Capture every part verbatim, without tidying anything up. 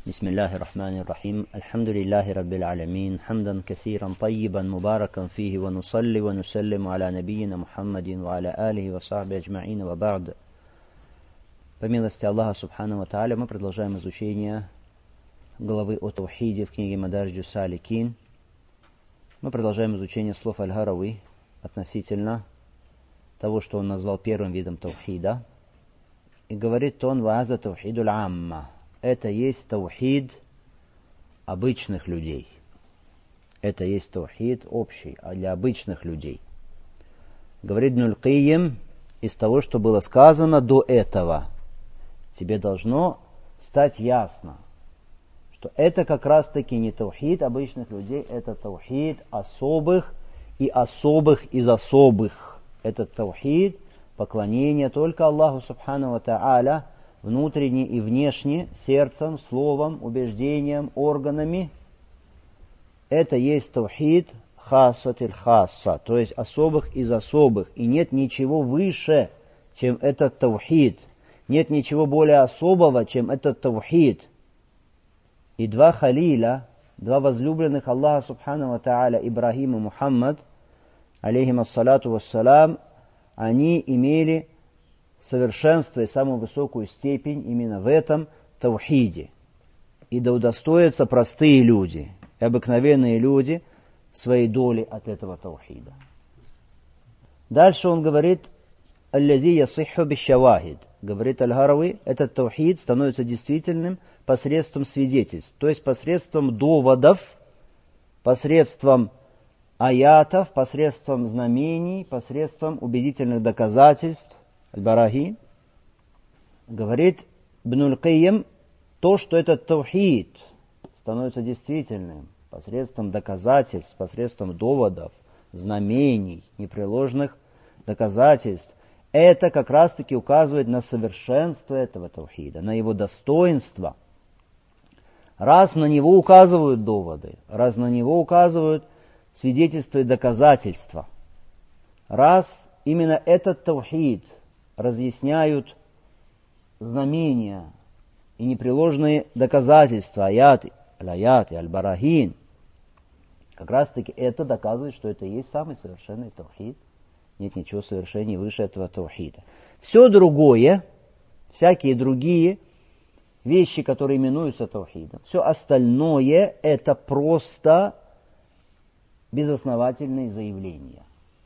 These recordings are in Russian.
بسم الله الرحمن الرحيم الحمد لله رب العالمين حمدا كثيرا طيبا مباركا فيه ونصلي ونسلم على نبينا محمد وعلى آله وصحبه أجمعين وبعد. По милости Аллаха Субхану ва Тааля мы продолжаем изучение главы о Таухиде в книге Мадарджу Саликин. Мы продолжаем изучение слов Аль-Гарави относительно того, что он назвал первым видом Таухида. И говорит он: «Вааза таухидуль амма». Это есть таухид обычных людей. Это есть таухид общий, а для обычных людей. Говорит Ибн аль-Кайим, из того, что было сказано до этого, тебе должно стать ясно, что это как раз-таки не таухид обычных людей, это таухид особых и особых из особых. Это таухид поклонение только Аллаху Субхану ва Тааля, внутренне и внешне, сердцем, словом, убеждением, органами. Это есть таухид хасатиль хасса, то есть особых из особых. И нет ничего выше, чем этот таухид. Нет ничего более особого, чем этот таухид. И два халиля, два возлюбленных Аллаха Субхану ва Тааля, Ибрахим и Мухаммад, алейхим ассалату вассалам, они имели совершенство и самую высокую степень именно в этом таухиде. И да удостоятся простые люди, и обыкновенные люди своей доли от этого таухида. Дальше он говорит: «Аллази ясихху бишшавахид». Говорит Аль-Гарави, этот таухид становится действительным посредством свидетельств, то есть посредством доводов, посредством аятов, посредством знамений, посредством убедительных доказательств. Аль-Барахи говорит Ибн аль-Кайим, то, что этот таухид становится действительным посредством доказательств, посредством доводов, знамений, непреложных доказательств, это как раз-таки указывает на совершенство этого таухида, на его достоинство. Раз на него указывают доводы, раз на него указывают свидетельства и доказательства, раз именно этот таухид разъясняют знамения и непреложные доказательства, аяты, аль-аяты, аль-барахин, как раз таки это доказывает, что это и есть самый совершенный таухид. Нет ничего совершеннее выше этого таухида. Все другое, всякие другие вещи, которые именуются таухидом, все остальное это просто безосновательные заявления.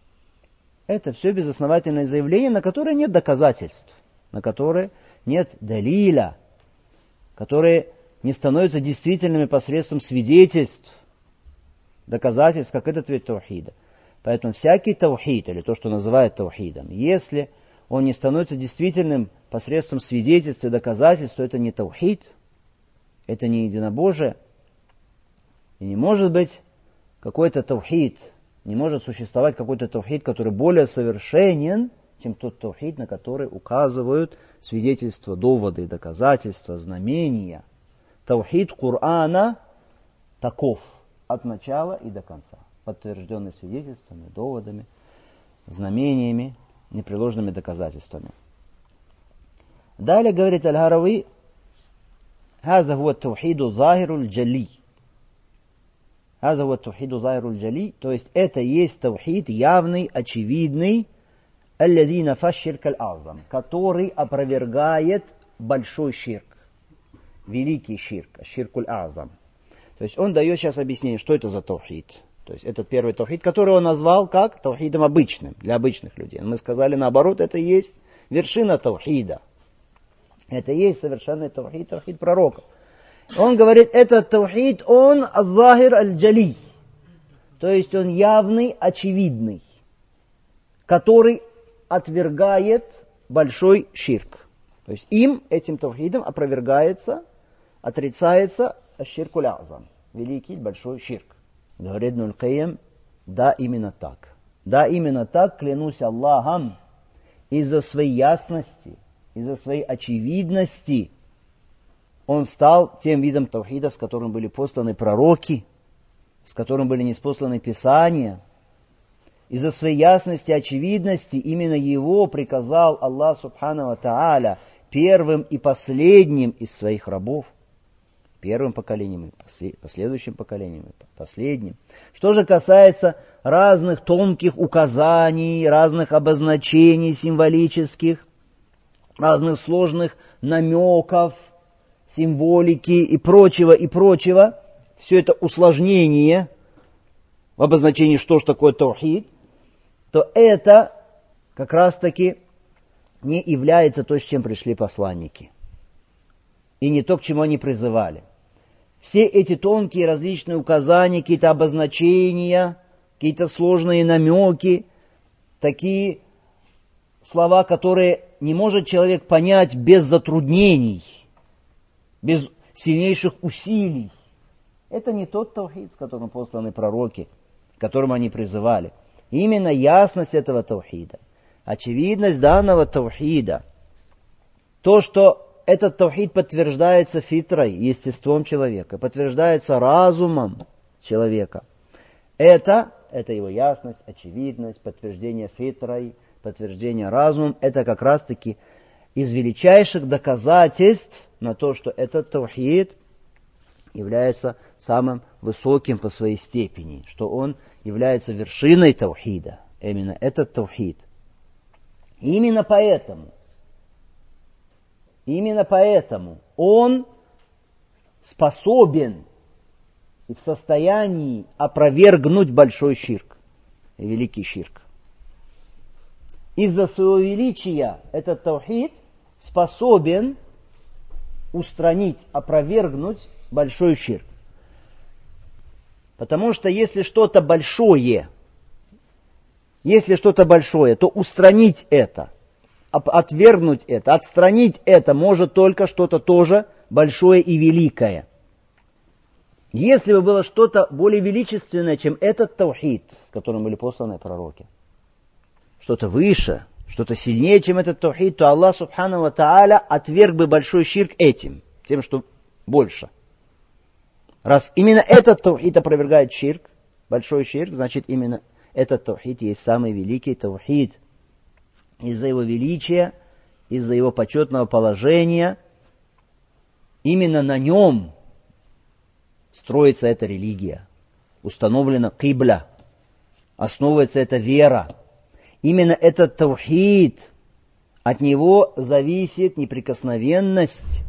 Это все безосновательные заявления, на которые нет доказательств, на которые нет далиля, которые не становятся действительными посредством свидетельств, доказательств, как этот вид таухида. Поэтому всякий таухид, или то, что называют таухидом, если он не становится действительным посредством свидетельств и доказательств, то это не таухид, это не единобожие. И не может быть какой-то таухид, не может существовать какой-то таухид, который более совершенен, чем тот таухид, на который указывают свидетельства, доводы, доказательства, знамения. Таухид Корана таков от начала и до конца, подтвержденный свидетельствами, доводами, знамениями, непреложными доказательствами. Далее говорит Аль-Гарави: «Хаза хуа таухиду захируль джали». «Хаза хуа таухиду захируль джали», то есть это есть таухид явный, очевидный, аллази нафа ширкаль азам, который опровергает большой ширк, великий ширк, ширкуль азам. То есть он дает сейчас объяснение, что это за таухид. То есть этот первый таухид, который он назвал как таухидом обычным, для обычных людей. Мы сказали наоборот, это есть вершина таухида. Это есть совершенный таухид, таухид пророков. Он говорит, этот таухид, он азахир аль-джали. То есть он явный, очевидный, который отвергает большой ширк. То есть им, этим таухидом, опровергается, отрицается аш-ширкуль азам, великий большой ширк. Говорит Ибн аль-Кайим, да, именно так. Да, именно так, клянусь Аллахом, из-за своей ясности, из-за своей очевидности, он стал тем видом таухида, с которым были посланы пророки, с которым были ниспосланы писания. Из-за своей ясности и очевидности именно его приказал Аллах Субхану ва Тааля первым и последним из своих рабов. первым поколением, и последующим поколением, и последним. Что же касается разных тонких указаний, разных обозначений символических, разных сложных намеков, символики и прочего, и прочего, все это усложнение в обозначении, что же такое таухид, то это как раз-таки не является то, с чем пришли посланники. И не то, к чему они призывали. Все эти тонкие различные указания, какие-то обозначения, какие-то сложные намеки, такие слова, которые не может человек понять без затруднений, без сильнейших усилий. Это не тот таухид, с которым посланы пророки, к которому они призывали. Именно ясность этого таухида, очевидность данного таухида, то, что этот таухид подтверждается фитрой, естеством человека, подтверждается разумом человека. Это, это его ясность, очевидность, подтверждение фитрой, подтверждение разумом, это как раз-таки из величайших доказательств на то, что этот таухид является самым высоким по своей степени, что он является вершиной таухида, именно этот таухид. И именно поэтому, именно поэтому он способен и в состоянии опровергнуть большой ширк, великий ширк. Из-за своего величия этот таухид способен устранить, опровергнуть большой ширк. Потому что если что-то большое, если что-то большое, то устранить это, отвергнуть это, отстранить это может только что-то тоже большое и великое. Если бы было что-то более величественное, чем этот таухид, с которым были посланы пророки, что-то выше, что-то сильнее, чем этот таухид, то Аллах Субхану ва Тааля отверг бы большой ширк этим, тем, что больше. Раз именно этот таухид опровергает ширк, большой ширк, значит именно этот таухид есть самый великий таухид. Из-за его величия, из-за его почетного положения, именно на нем строится эта религия. Установлена кибля, основывается эта вера. Именно этот таухид, от него зависит неприкосновенность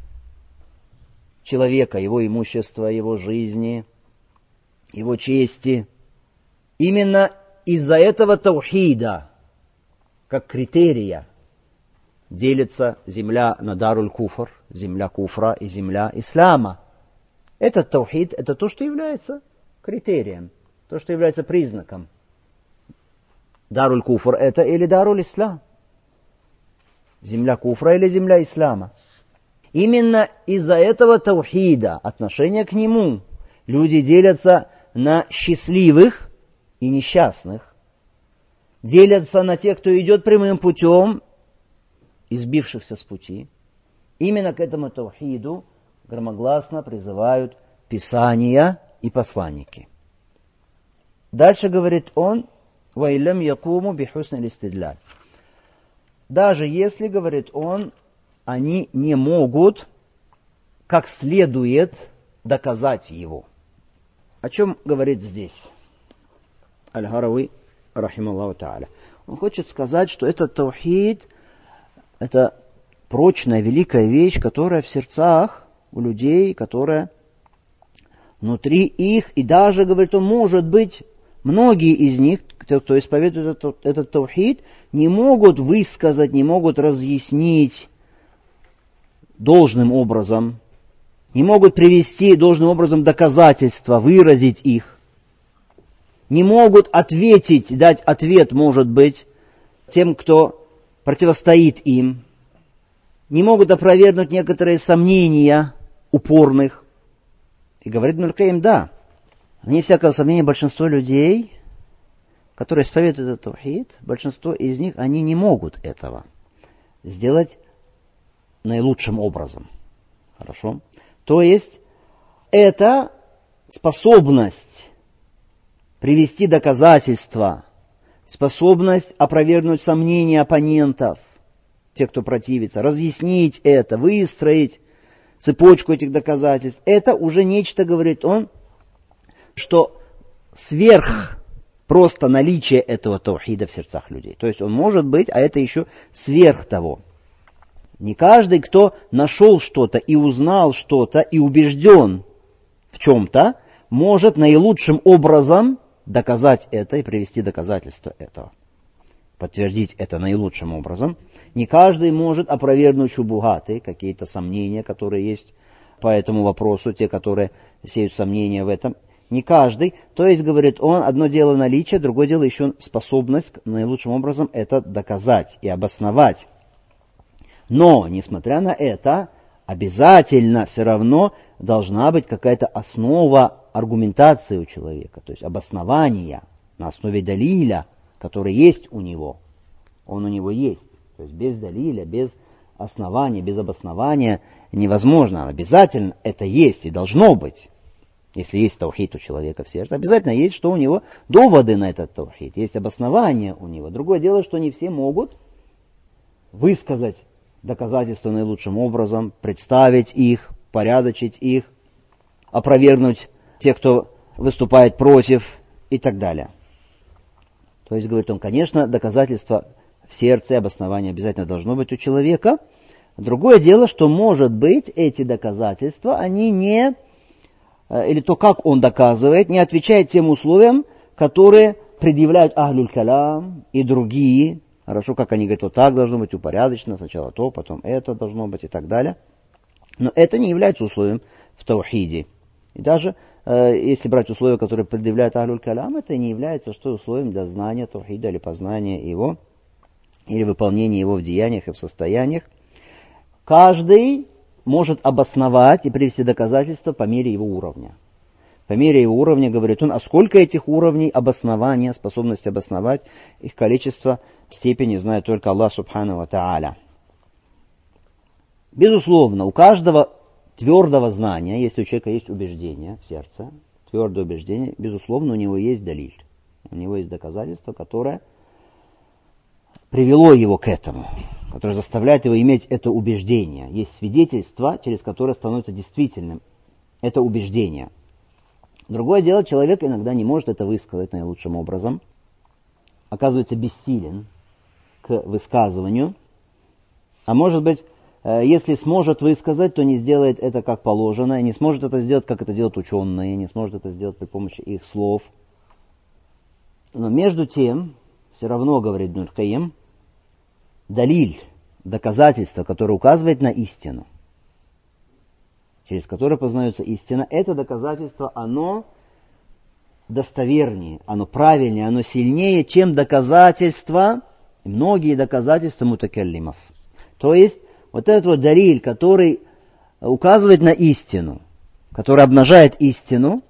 человека, его имущества, его жизни, его чести. Именно из-за этого таухида, как критерия, делится земля на даруль куфр, земля куфра и земля ислама. Этот таухид – это то, что является критерием, то, что является признаком. Даруль куфр – это или даруль ислам. Земля куфра или земля ислама. Именно из-за этого таухида, отношения к нему, люди делятся на счастливых и несчастных. Делятся на тех, кто идет прямым путем, избившихся с пути. Именно к этому таухиду громогласно призывают Писания и посланники. Дальше говорит он, «Ваилям якуму бихусн листидляль». Даже если, говорит он, они не могут как следует доказать его. О чем говорит здесь Аль-Харави, рахималлаху та'аля? Он хочет сказать, что этот таухид, это прочная, великая вещь, которая в сердцах у людей, которая внутри их, и даже, говорит он, может быть, многие из них, кто исповедует этот, этот таухид, не могут высказать, не могут разъяснить должным образом, не могут привести должным образом доказательства, выразить их, не могут ответить, дать ответ, может быть, тем, кто противостоит им, не могут опровергнуть некоторые сомнения упорных. И говорит Ибн аль-Кайим, да, вне всякого сомнения, большинство людей, которые исповедуют этот таухид, большинство из них, они не могут этого сделать наилучшим образом. Хорошо? То есть, это способность привести доказательства, способность опровергнуть сомнения оппонентов, тех, кто противится, разъяснить это, выстроить цепочку этих доказательств, это уже нечто, говорит он, что сверх просто наличие этого таухида в сердцах людей. То есть он может быть, а это еще сверх того. Не каждый, кто нашел что-то и узнал что-то и убежден в чем-то, может наилучшим образом доказать это и привести доказательства этого. Подтвердить это наилучшим образом. Не каждый может опровергнуть шубухаты, какие-то сомнения, которые есть по этому вопросу, те, которые сеют сомнения в этом. Не каждый. То есть, говорит он, одно дело наличие, другое дело еще способность наилучшим образом это доказать и обосновать. Но, несмотря на это, обязательно все равно должна быть какая-то основа аргументации у человека, то есть обоснования на основе далиля, который есть у него. Он у него есть. То есть без далиля, без основания, без обоснования невозможно. Обязательно это есть и должно быть. Если есть таухид у человека в сердце, обязательно есть, что у него доводы на этот таухид, есть обоснования у него. Другое дело, что не все могут высказать доказательства наилучшим образом, представить их, порядочить их, опровергнуть тех, кто выступает против и так далее. То есть, говорит он, конечно, доказательство в сердце, обоснование обязательно должно быть у человека. Другое дело, что, может быть, эти доказательства, они не, или то, как он доказывает, не отвечает тем условиям, которые предъявляют ахлюль калам и другие. Хорошо, как они говорят, вот так должно быть упорядочено, сначала то, потом это должно быть и так далее. Но это не является условием в таухиде. И даже э, если брать условия, которые предъявляют ахлюль калам, это не является что условием для знания таухида или познания его, или выполнения его в деяниях и в состояниях. Каждый может обосновать и привести доказательства по мере его уровня. По мере его уровня, говорит он, а сколько этих уровней обоснования, способности обосновать, их количество, степени знает только Аллах Субхану ва Тааля. Безусловно, у каждого твердого знания, если у человека есть убеждение в сердце, твердое убеждение, безусловно, у него есть далиль. У него есть доказательство, которое привело его к этому, которое заставляет его иметь это убеждение. Есть свидетельство, через которое становится действительным это убеждение. Другое дело, человек иногда не может это высказать наилучшим образом, оказывается бессилен к высказыванию, а может быть, если сможет высказать, то не сделает это как положено, и не сможет это сделать, как это делают ученые, не сможет это сделать при помощи их слов. Но между тем, все равно, говорит Ибн аль-Кайим, далиль, доказательство, которое указывает на истину, через которое познается истина, это доказательство, оно достовернее, оно правильнее, оно сильнее, чем доказательства, многие доказательства мутакаллимов. То есть, вот этот вот далиль, который указывает на истину, который обнажает истину,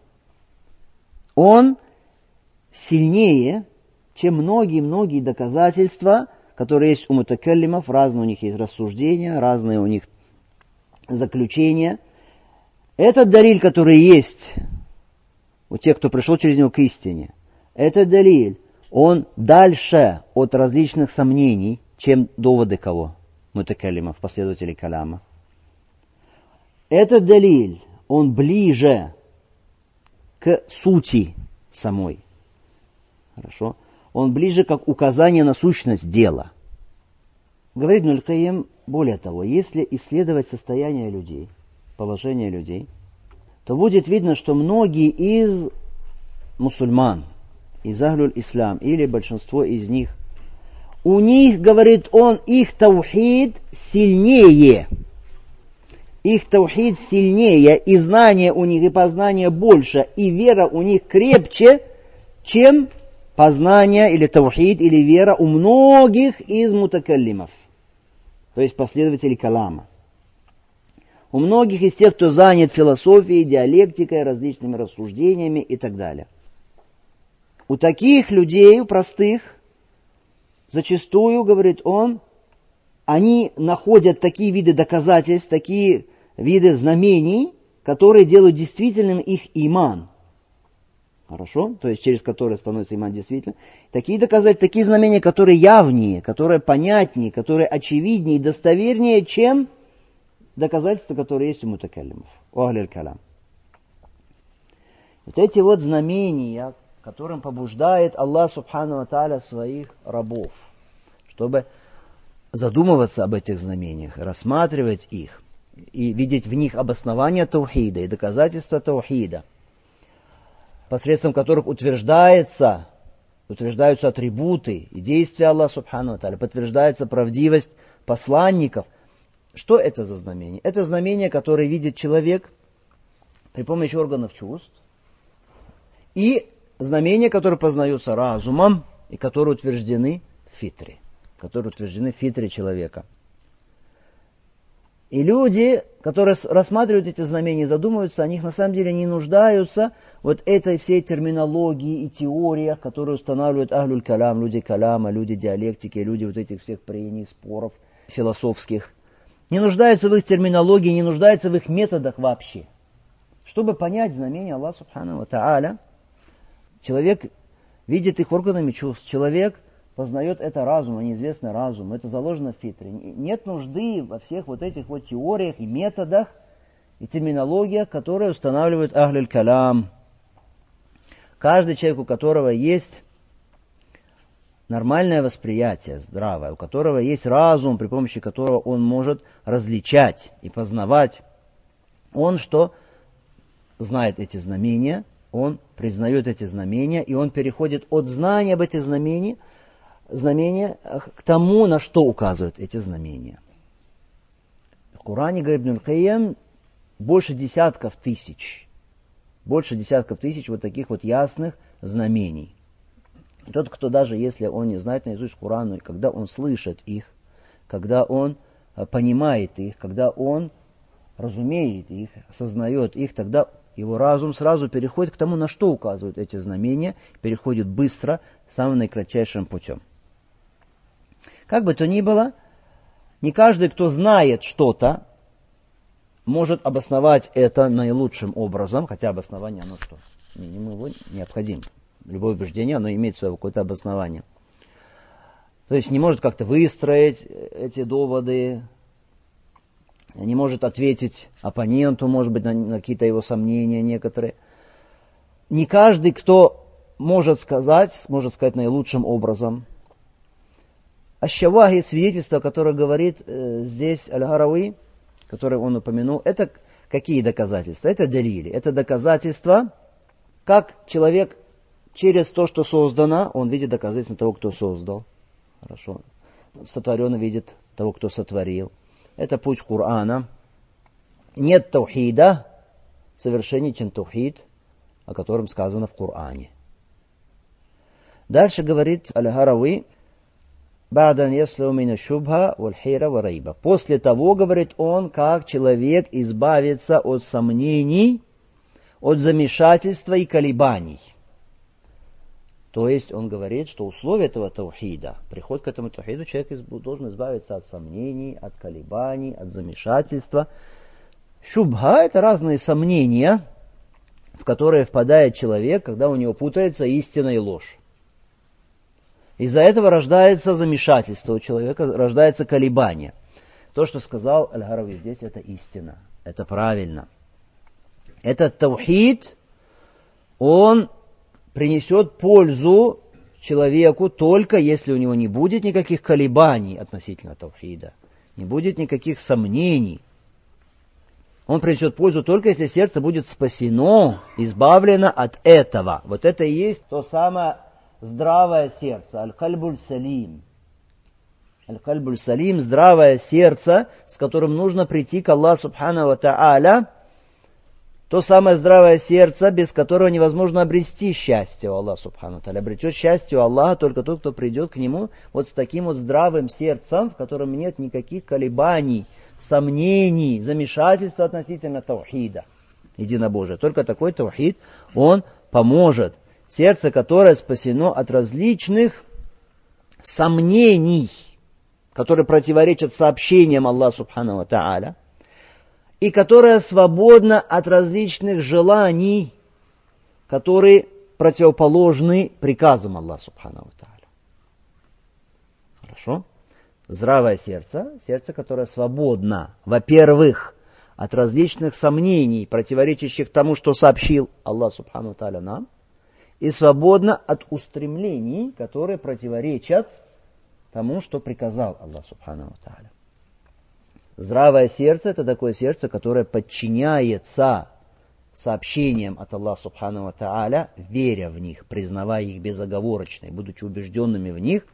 он сильнее, чем многие-многие доказательства, которые есть у мутакаллимов, разные у них есть рассуждения, разные у них заключения. Этот далиль, который есть у тех, кто пришел через него к истине, этот далиль, он дальше от различных сомнений, чем доводы кого? Мутакаллимов, последователей каляма. Этот далиль, он ближе к сути самой. Хорошо? Он ближе как указание на сущность дела. Говорит Ибн аль-Кайим, более того, если исследовать состояние людей, положение людей, то будет видно, что многие из мусульман, из ахлюль ислам, или большинство из них, у них, говорит он, их таухид сильнее. Их таухид сильнее, и знание у них, и познание больше, и вера у них крепче, чем познание или таухид, или вера у многих из мутакаллимов, то есть последователей калама. У многих из тех, кто занят философией, диалектикой, различными рассуждениями и так далее. У таких людей, у простых, зачастую, говорит он, они находят такие виды доказательств, такие виды знамений, которые делают действительным их иман. Хорошо? То есть через которые становится иман действительно. Такие доказательства, такие знамения, которые явнее, которые понятнее, которые очевиднее и достовернее, чем доказательства, которые есть у мутакаллимов, у ахль аль-калям. Вот эти вот знамения, которым побуждает Аллах субхану ва тааля своих рабов, чтобы задумываться об этих знамениях, рассматривать их и видеть в них обоснование таухида и доказательства таухида, посредством которых утверждается, утверждаются атрибуты и действия Аллаха субхану ва тааля, подтверждается правдивость посланников. Что это за знамение? Это знамение, которое видит человек при помощи органов чувств, и знамения, которые познаются разумом и которые утверждены в фитре, которые утверждены в фитре человека. И люди, которые рассматривают эти знамения и задумываются о них, на самом деле не нуждаются вот этой всей терминологии и теориях, которые устанавливают ахль аль-калям, люди каляма, люди диалектики, люди вот этих всех прений, споров философских. Не нуждаются в их терминологии, не нуждаются в их методах вообще. Чтобы понять знамения Аллаха субхану ва тааля, человек видит их органами чувств, человек познает это разумом, неизвестный разум, это заложено в фитре. Нет нужды во всех вот этих вот теориях и методах и терминологиях, которые устанавливают ахль аль-калям. Каждый человек, у которого есть нормальное восприятие, здравое, у которого есть разум, при помощи которого он может различать и познавать, он что? Знает эти знамения, он признает эти знамения, и он переходит от знания об этих знамениях, знамения к тому, на что указывают эти знамения. В Коране, говорит Ибн аль-Кайим, больше десятков тысяч, больше десятков тысяч вот таких вот ясных знамений. И тот, кто даже если он не знает наизусть Коран, когда он слышит их, когда он понимает их, когда он разумеет их, осознает их, тогда его разум сразу переходит к тому, на что указывают эти знамения, переходит быстро, самым наикратчайшим путем. Как бы то ни было, не каждый, кто знает что-то, может обосновать это наилучшим образом, хотя обоснование, оно что, ему необходимо. Любое убеждение, оно имеет свое какое-то обоснование. То есть не может как-то выстроить эти доводы, не может ответить оппоненту, может быть, на, на какие-то его сомнения некоторые. Не каждый, кто может сказать, может сказать наилучшим образом. Аш-Шавахид, свидетельство, которое говорит э, здесь Аль-Гарауи, которое он упомянул, это какие доказательства? Это далили. Это доказательства, как человек через то, что создано, он видит доказательства того, кто создал. Хорошо. Сотворенный видит того, кто сотворил. Это путь Корана. Нет таухида совершеннее, чем таухид, о котором сказано в Коране. Дальше говорит Аль-Гарауи, после того, говорит он, как человек избавится от сомнений, от замешательства и колебаний. То есть он говорит, что условие этого таухида, приход к этому таухиду, человек должен избавиться от сомнений, от колебаний, от замешательства. Шубха – это разные сомнения, в которые впадает человек, когда у него путается истина и ложь. Из-за этого рождается замешательство у человека, рождается колебание. То, что сказал Аль-Гарауи здесь, это истина, это правильно. Этот таухид, он принесет пользу человеку только если у него не будет никаких колебаний относительно таухида, не будет никаких сомнений. Он принесет пользу только если сердце будет спасено, избавлено от этого. Вот это и есть то самое здравое сердце, аль-кальбуль салим. Аль-кальбуль салим, здравое сердце, с которым нужно прийти к Аллаху субхану ва тааля. То самое здравое сердце, без которого невозможно обрести счастье у Аллаха субхану ва тааля. Обретет счастье у Аллаха только тот, кто придет к Нему вот с таким вот здравым сердцем, в котором нет никаких колебаний, сомнений, замешательства относительно таухида, единобожия. Только такой таухид, он поможет. Сердце, которое спасено от различных сомнений, которые противоречат сообщениям Аллаха субхану ва тааля, и которое свободно от различных желаний, которые противоположны приказам Аллаха субхану ва тааля. Хорошо? Здравое сердце, сердце, которое свободно, во-первых, от различных сомнений, противоречащих тому, что сообщил Аллах Субхану ва Тааля нам, и свободно от устремлений, которые противоречат тому, что приказал Аллах Субхану ва Тааля. Здравое сердце – это такое сердце, которое подчиняется сообщениям от Аллаха Субхану ва Тааля, веря в них, признавая их безоговорочно, будучи убежденными в них,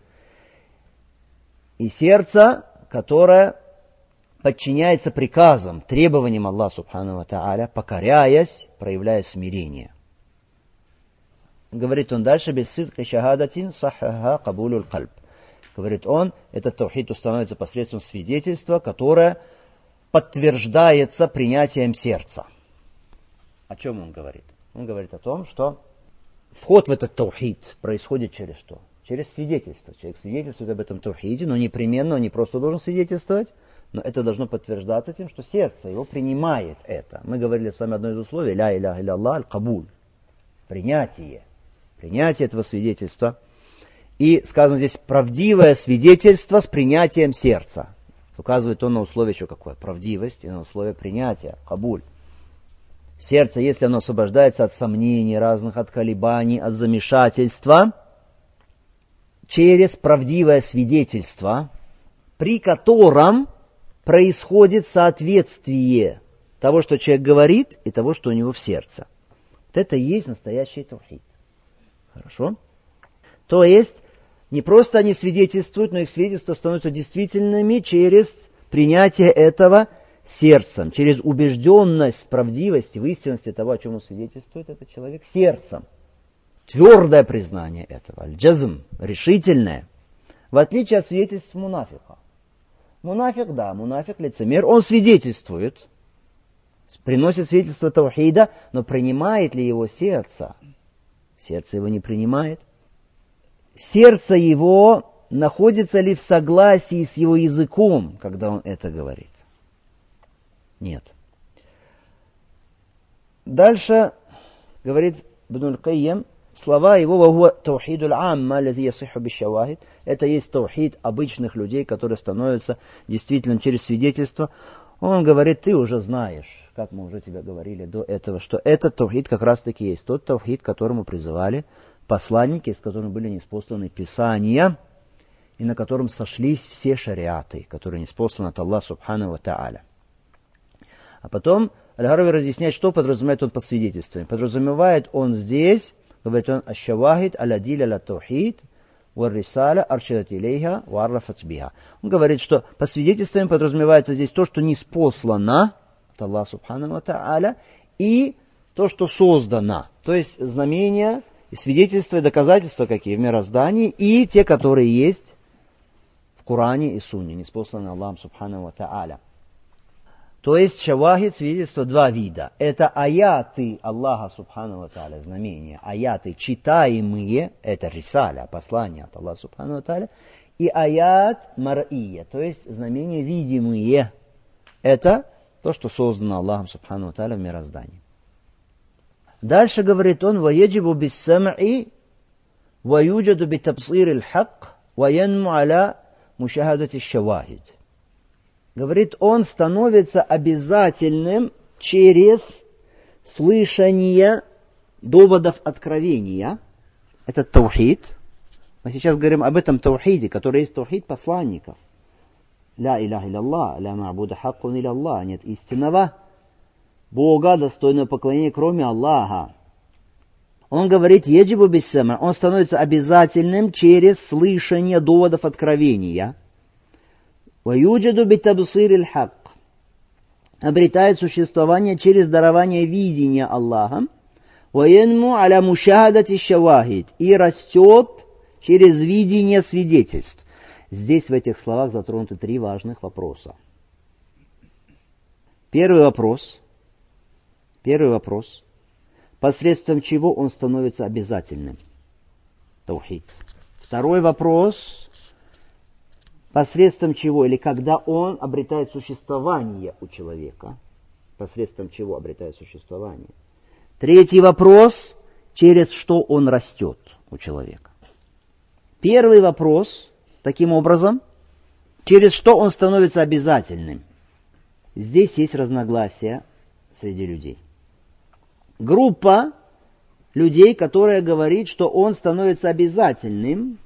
и сердце, которое подчиняется приказам, требованиям Аллаха Субхану ва Тааля, покоряясь, проявляя смирение. Говорит он дальше, «Бисидки шахадатин сахаха кабулюл кальб». Говорит он, этот таухид установится посредством свидетельства, которое подтверждается принятием сердца. О чем он говорит? Он говорит о том, что вход в этот таухид происходит через что? Через свидетельство. Человек свидетельствует об этом таухиде, но непременно он не просто должен свидетельствовать, но это должно подтверждаться тем, что сердце его принимает это. Мы говорили с вами одно из условий, ля иляха илля аль-кабуль, принятие. Принятие этого свидетельства. И сказано здесь правдивое свидетельство с принятием сердца. Указывает он на условие еще какое? Правдивость и на условие принятия, кабуль. Сердце, если оно освобождается от сомнений разных, от колебаний, от замешательства, через правдивое свидетельство, при котором происходит соответствие того, что человек говорит, и того, что у него в сердце. Вот это и есть настоящий таухид. Хорошо? То есть, не просто они свидетельствуют, но их свидетельства становятся действительными через принятие этого сердцем, через убежденность в правдивости, в истинности того, о чем он свидетельствует, этот человек сердцем. Твердое признание этого, аль-джазм, решительное, в отличие от свидетельств мунафика. Мунафик, да, мунафик, лицемер, он свидетельствует, приносит свидетельство таухида, но принимает ли его сердце? Сердце его не принимает. Сердце его находится ли в согласии с его языком, когда он это говорит? Нет. Дальше говорит Ибн аль-Кайим, слова его «Вахуа таухидуль амма лази ясиху бишшавахид». Это есть таухид обычных людей, которые становятся действительно через свидетельство. Он говорит, ты уже знаешь, как мы уже тебе говорили до этого, что этот таухид как раз таки есть тот таухид, к которому призывали посланники, с которыми были ниспосланы писания, и на котором сошлись все шариаты, которые ниспосланы от Аллаха Субхану ва Тааля. А потом Аль-Харави разъясняет, что подразумевает он по свидетельствам. Подразумевает он здесь, говорит он, «Аш-шавахид аля-диль аля-таухид, вар-рисаля аршидат илейха, вар-рафат биха». Он говорит, что по свидетельствам подразумевается здесь то, что ниспослано от Аллаха Субхану ва Тааля, и то, что создано. То есть знамения, и свидетельства, и доказательства какие в мироздании, и те, которые есть в Коране и Сунне, ниспосланы Аллахом Субхану ва Тааля. То есть шавахид, свидетельства, два вида. Это аяты Аллаха Субхану ва Тааля, знамения, аяты читаемые, это рисаля, послание от Аллаха Субхану ва Тааля, и аят мар'ия, то есть знамения видимые. Это то, что создано Аллахом Субхану ва Тааля в мироздании. Дальше говорит он, «Ваеджибу биссам'и, ваюджаду битабсир аль-хак, ваянму аля мушахадати шавахид». Говорит, он становится обязательным через слышание доводов откровения. Это таухид. Мы сейчас говорим об этом таухиде, который есть таухид посланников. Ля иляха илlallah, ля ма'буда хаккун илlallah. Нет истинного Бога, достойного поклонения, кроме Аллаха. Он говорит, еджибу биссама, он становится обязательным через слышание доводов откровения. Ваюджаду битабсир аль-хак, обретает существование через дарование видения Аллахом. Ваянму аля мушахадати шавахид, и растет через видение свидетельств. Здесь в этих словах затронуты три важных вопроса. Первый вопрос. Первый вопрос. Посредством чего он становится обязательным? Таухид. Второй вопрос. Посредством чего или когда он обретает существование у человека. Посредством чего обретает существование. Третий вопрос. Через что он растет у человека. Первый вопрос. Таким образом, через что он становится обязательным? Здесь есть разногласия среди людей. Группа людей, которая говорит, что он становится обязательным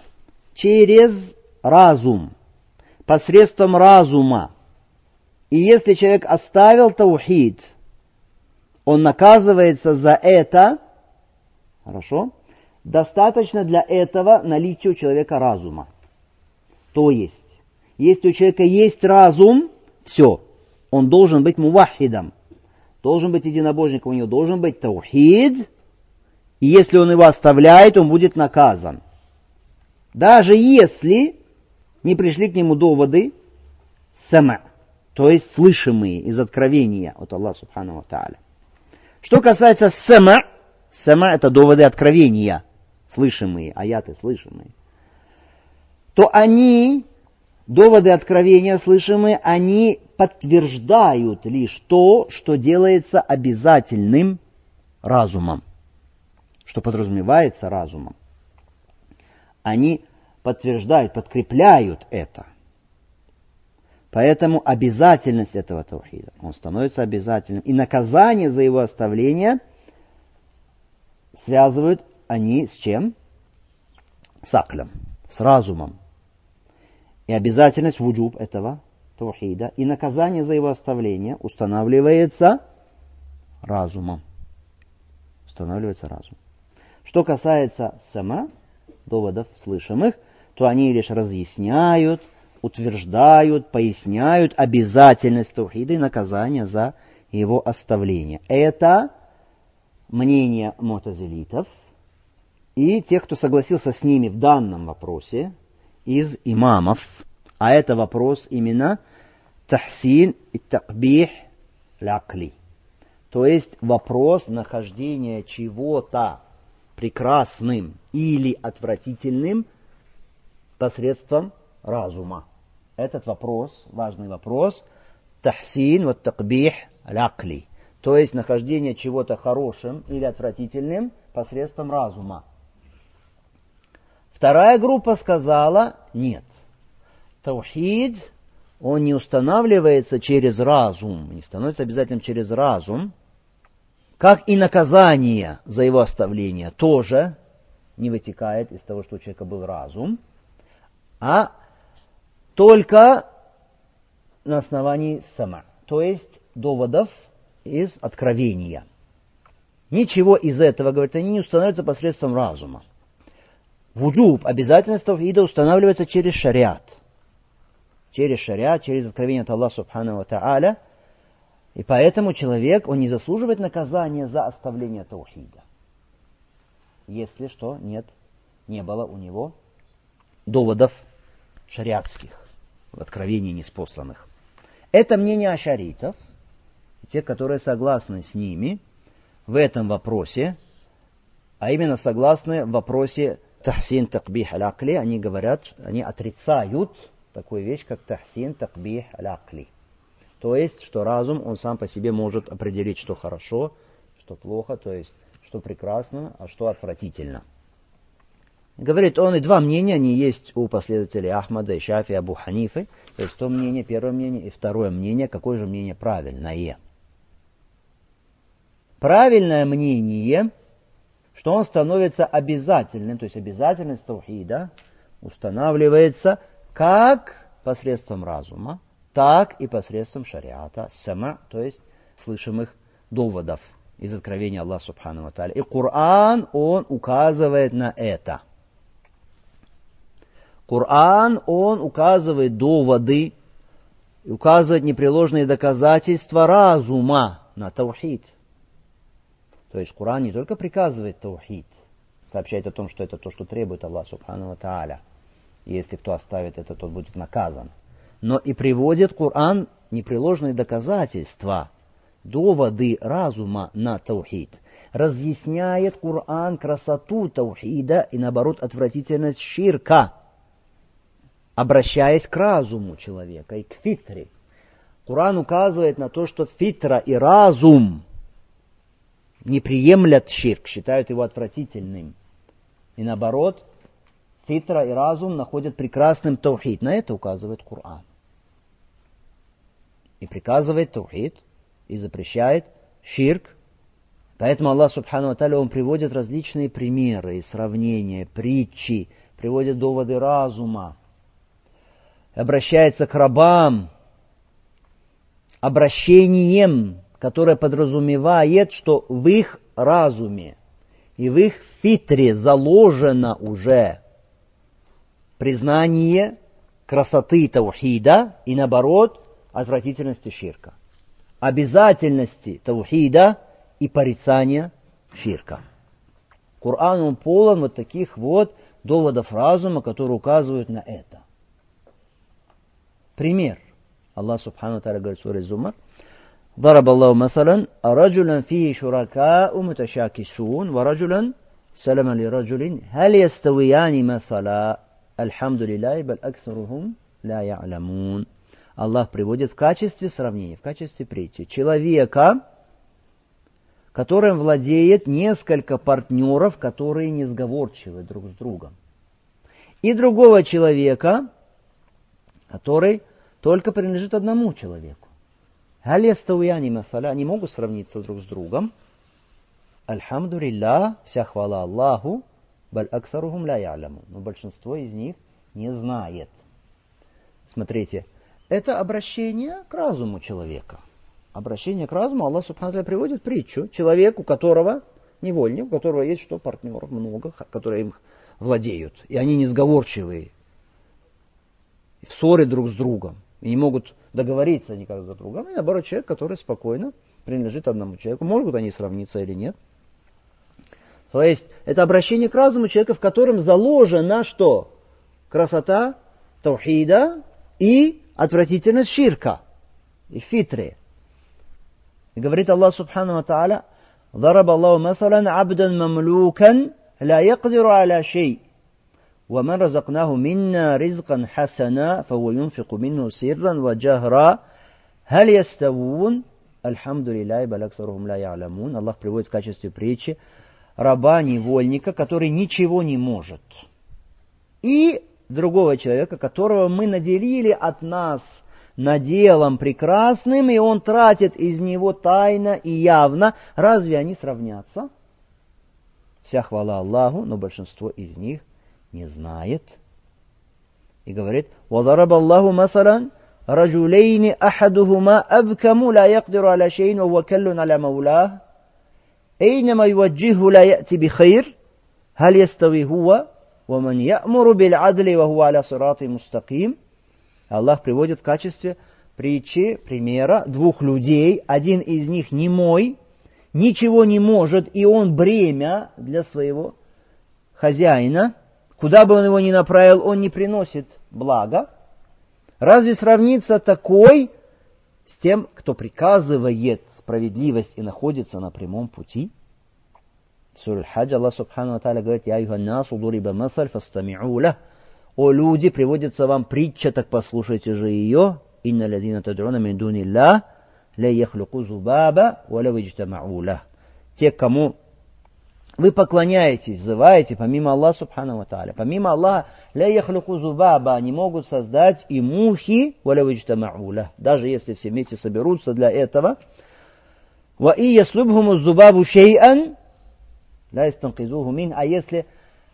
через разум, посредством разума. И если человек оставил таухид, он наказывается за это, хорошо, достаточно для этого наличия у человека разума. То есть, если у человека есть разум, все, он должен быть мувахидом, должен быть единобожником, у него должен быть таухид, и если он его оставляет, он будет наказан. Даже если не пришли к нему доводы сама, то есть слышимые из откровения от Аллаха Субхану ва Тааля. Что касается сама, сама это доводы откровения, слышимые, аяты слышимые, то они, доводы откровения слышимые, они подтверждают лишь то, что делается обязательным разумом, что подразумевается разумом. Они подтверждают, подкрепляют это. Поэтому обязательность этого таухида, он становится обязательным. И наказание за его оставление связывают они с чем? С аклем, с разумом. И обязательность вуджуб этого таухида и наказание за его оставление устанавливается разумом. Устанавливается разумом. Что касается сама, доводов слышимых, то они лишь разъясняют, утверждают, поясняют обязательность таухида и наказания за его оставление. Это мнение му'тазилитов и тех, кто согласился с ними в данном вопросе из имамов. А это вопрос именно тахсин и такбих лякли. То есть вопрос нахождения чего-то прекрасным или отвратительным посредством разума. Этот вопрос, важный вопрос, тахсин ва такбих лякли. То есть нахождение чего-то хорошим или отвратительным посредством разума. Вторая группа сказала, нет. Таухид, он не устанавливается через разум, не становится обязательным через разум, как и наказание за его оставление тоже не вытекает из того, что у человека был разум, а только на основании сама, то есть доводов из откровения. Ничего из этого, говорят, они не устанавливаются посредством разума. Вуджуб, обязательность таухида устанавливается через шариат. Через шариат, через откровение от Аллаха Субхану ва Тааля. И поэтому человек, он не заслуживает наказания за оставление таухида. Если что, нет, не было у него доводов шариатских, в откровении неспосланных. Это мнение ашаритов, те, которые согласны с ними в этом вопросе, а именно согласны в вопросе тахсин такбих аль-акли, они говорят, они отрицают такую вещь, как тахсин такбих аль-акли. То есть, что разум, он сам по себе может определить, что хорошо, что плохо, то есть, что прекрасно, а что отвратительно. Говорит он, и два мнения, они есть у последователей Ахмада и Шафи, Абу Ханифы. То есть, то мнение, первое мнение, и второе мнение. Какое же мнение правильное? Правильное мнение, что он становится обязательным, то есть, обязательность таухида устанавливается как посредством разума, так и посредством шариата, сама, то есть, слышимых доводов из откровения Аллаха Субхану ва Тааля. И Коран, он указывает на это. Коран, он указывает доводы, указывает непреложные доказательства разума на таухид. То есть Коран не только приказывает таухид, сообщает о том, что это то, что требует Аллах Субхану ва Тааля. Если кто оставит это, тот будет наказан. Но и приводит Коран непреложные доказательства, доводы разума на таухид. Разъясняет Коран красоту таухида и, наоборот, отвратительность ширка, обращаясь к разуму человека и к фитре. Коран указывает на то, что фитра и разум не приемлят ширк, считают его отвратительным. И наоборот, фитра и разум находят прекрасным таухид. На это указывает Коран. И приказывает таухид, и запрещает ширк. Поэтому Аллах Субхану ва Тааля, Он приводит различные примеры, сравнения, притчи, приводит доводы разума, обращается к рабам, обращением, которое подразумевает, что в их разуме и в их фитре заложено уже признание красоты таухида и, наоборот, отвратительности ширка. Обязательности таухида и порицания ширка. Коран, он полон вот таких вот доводов разума, которые указывают на это. Пример. Аллах Субхану ва Тааля говорит в суре Зумар: ضرب الله مثلا رجلا فيه شركاء متشاكسون ورجلا سلما لرجل هل يستويان مثلا الحمد لله بل أكثرهم لا يعلمون. Аллах приводит в качестве сравнения, в качестве притчи человека, которым владеет несколько партнеров, которые несговорчивы друг с другом, и другого человека, который только принадлежит одному человеку. Галестауяни масаля, они могут сравниться друг с другом. Альхамду лиллах, вся хвала Аллаху, баль аксарухум ля я'лямун. Но большинство из них не знает. Смотрите, это обращение к разуму человека. Обращение к разуму. Аллах Субхану ва Тааля приводит притчу. Человек, у которого, невольник, у которого есть что, партнеров много, которые им владеют. И они несговорчивые, в ссоре друг с другом. И не могут договориться никак друг с другом. И наоборот, человек, который спокойно принадлежит одному человеку. Могут они сравниться или нет. То есть, это обращение к разуму человека, в котором заложена что? Красота таухида и отвратительность ширка и фитры. И говорит Аллах Субхану ва Тааля: ضرب الله مثلا عبدا مملوكا لا يقدر على شيء ومن رزقناه منا رزقا حسنا فهو ينفق منه سرا وجهرا هل يستوون الحمد لله بل أكثرهم لا يعلمون. Аллах приводит в качестве притчи раба-невольника, который ничего не может, и другого человека, которого мы наделили от нас наделом прекрасным, и он тратит из него тайно и явно. Разве они сравнятся? Вся хвала Аллаху, но большинство из них не знает. И говорит: وَضَرَبَ اللَّهُ مَثَلًا رَجُلَيْنِ أَحَدُهُمَا أَبْكَمُ لَا يَقْدِرُ عَلَى شَيْءٍ وَهُوَ كَلٌّ عَلَى مَوْلَاهُ أَيْنَمَا يُوَجِّههُ لَا يَأْتِ بِخَيْرٍ هَلْ يَسْتَوِي هُوَ وَمَنْ يَأْمُرُ بِالْعَدْلِ وَهُوَ عَلَى صِرَاطٍ مُسْتَقِيمٍ. Аллах приводит в качестве притчи, примера двух людей. Один из них немой, ничего не может, и он бремя для своего хозяина. Куда бы он его ни направил, он не приносит блага. Разве сравнится такой с тем, кто приказывает справедливость и находится на прямом пути? В суре Аль-Хадж Аллах Субхану ва Тааля говорит: «Я юханнасу дуриба масаль фастами'у лах». О люди, приводится вам притча, так послушайте же ее. «Инна лазина тад'уна мин дуниллах ла яхлуку зубаба ва лау иджтама'у лах». Те, кому вы поклоняетесь, взываете, помимо Аллаха Субхану ва Тааля, помимо Аллаха, ля яхлуку зубаба, они могут создать и мухи, ва лау иджтама'у лах, даже если все вместе соберутся для этого. Ва и яслубхуму зубабу шей'ан ла ястанкизуху мин. А если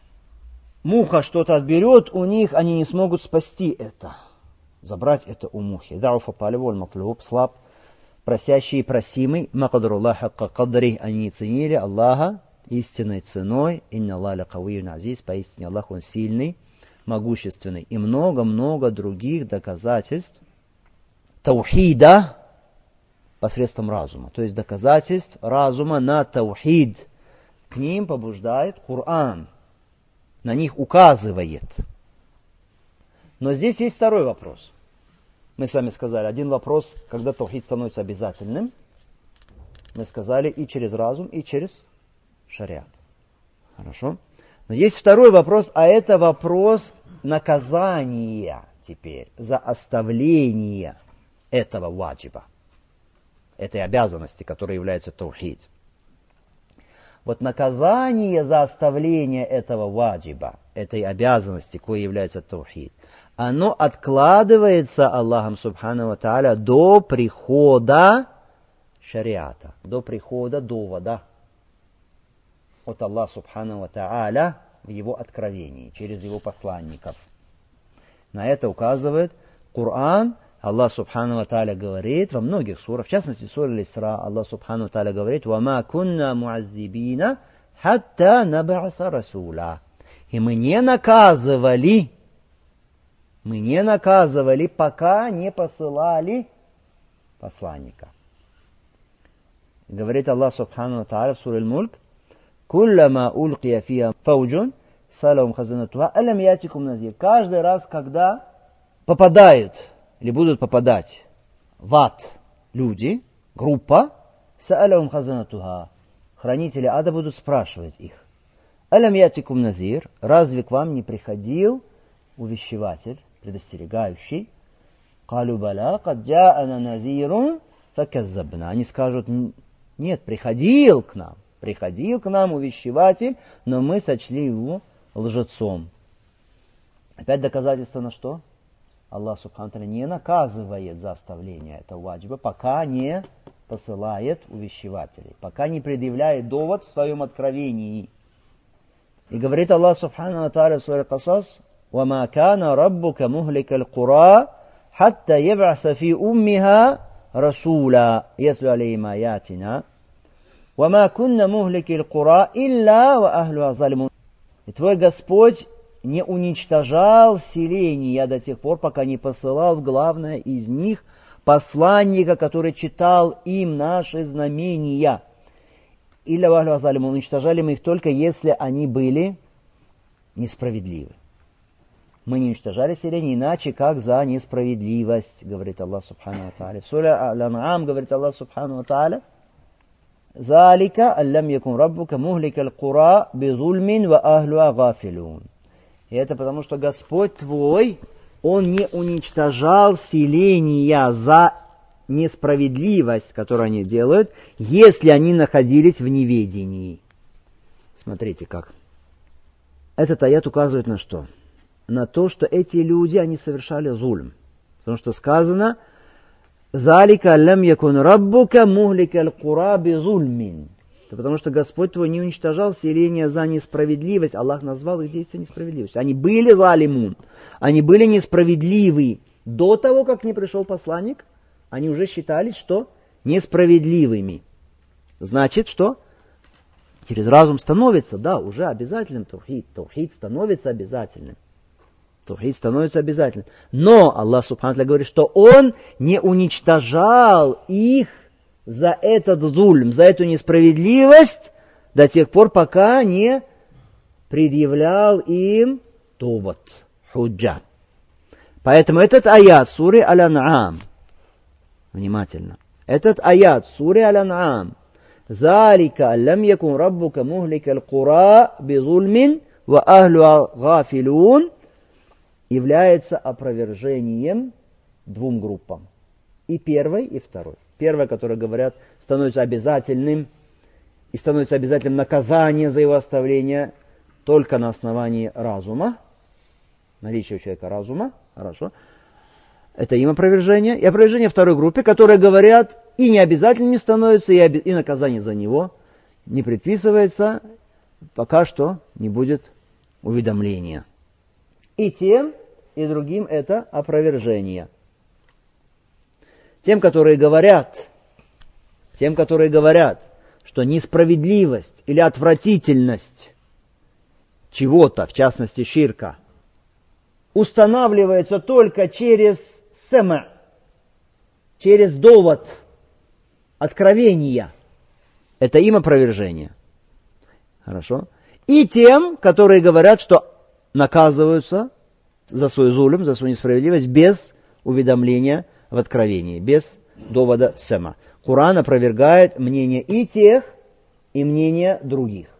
муха что-то отберет у них, они не смогут спасти это, забрать это у мухи. Дауфа талибу аль-матлуб, слаб, просящий и просимый, макадруллах хакка кадри, они не ценили Аллаха истинной ценой. Инна Аллаха кавиюн азиз, поистине Аллах, он сильный, могущественный. И много-много других доказательств таухида посредством разума. То есть доказательств разума на таухид. К ним побуждает Коран, на них указывает. Но здесь есть второй вопрос. Мы с вами сказали, один вопрос, когда таухид становится обязательным. Мы сказали и через разум, и через шариат. Хорошо? Но есть второй вопрос, а это вопрос наказания теперь за оставление этого ваджиба, этой обязанности, которая является таухид. Вот наказание за оставление этого ваджиба, этой обязанности, кое является таухид, оно откладывается Аллахом Субхану ва Тааля до прихода шариата, до прихода довода от Аллаха Субхану ва Тааля в его откровении, через его посланников. На это указывает Коран. Аллах Субхану ва Тааля говорит во многих сурах, в частности, в суре Аль-Исра, Аллах Субхану ва Тааля говорит: «Вама кунна муаззибина хатта наб'аса расула». И мы не наказывали, мы не наказывали, пока не посылали посланника. Говорит Аллах Субхану ва Тааля в суре Аль-Мульк: «Куллама улкия фиа фауджун салам хазанатуха алям ятикум назир». Каждый раз, когда попадают или будут попадать в ад люди, группа, са'алахум хазанатуха, хранители ада будут спрашивать их: «Алям ятикум назир», разве к вам не приходил увещеватель, предостерегающий? «Калу бала, кад джа'ана назирун факаззабна». Они скажут: нет, приходил к нам, приходил к нам увещеватель, но мы сочли его лжецом. Опять доказательство на что? Аллах Субхану ва Тааля не наказывает за оставление этого ваджиба, пока не посылает увещевателей, пока не предъявляет довод в своем откровении. И говорит Аллах Субхану ва Тааля в суре Касас: «Вама кана раббука мухлика аль-кура хатта яб'аса фи уммиха расула ятлу алейхим аятина. Вама кунна мухлики аль-кура илля ва ахлуха залимун». И твой Господь не уничтожал селения до тех пор, пока не посылал в главное из них посланника, который читал им наши знамения. Илля ва ахлуха залимун. Уничтожали мы их только если они были несправедливы. Мы не уничтожали селение иначе, как за несправедливость, говорит Аллах Субхану ва Тааля. В суре Аль-Ан'ам говорит Аллах Субхану ва Тааля: «Залика аллам якун раббука мухлика аль-кура бизульмин ва ахлуха гафилун». И это потому, что Господь твой, Он не уничтожал селения за несправедливость, которую они делают, если они находились в неведении. Смотрите как. Этот аят указывает на что? На то, что эти люди, они совершали зульм. Потому что сказано: «Залика лам якун раббука мухлика аль-кура бизульмин». Это потому что Господь твой не уничтожал селения за несправедливость. Аллах назвал их действия несправедливостью. Они были залимун, они были несправедливы. До того, как не пришел посланник, они уже считались, что несправедливыми. Значит, что? Через разум становится, да, уже обязательным таухид. Таухид становится обязательным. Таухид становится обязательным. Но Аллах Субхану ва Тааля говорит, что Он не уничтожал их за этот зульм, за эту несправедливость до тех пор, пока не предъявлял им довод, худжа. Поэтому этот аят суре Аль-Ан'ам, внимательно, этот аят суре Аль-Ан'ам: «Залика лам якун раббука мухлика аль-кура бизульмин ва ахлуха гафилун», является опровержением двум группам. И первой, и второй. Первое, которое говорят, становится обязательным, и становится обязательным наказание за его оставление только на основании разума, наличия у человека разума, хорошо. Это им опровержение. И опровержение второй группе, которые говорят, и не обязательным не становится, и, оби- и наказание за него не предписывается, пока что не будет уведомления. И тем, и другим это опровержение. Тем, которые говорят, тем, которые говорят, что несправедливость или отвратительность чего-то, в частности ширка, устанавливается только через сама, через довод откровения. Это им опровержение. Хорошо? И тем, которые говорят, что наказываются за свой зулюм, за свою несправедливость без уведомления в откровении, без довода сама. Коран опровергает мнение и тех, и мнение других.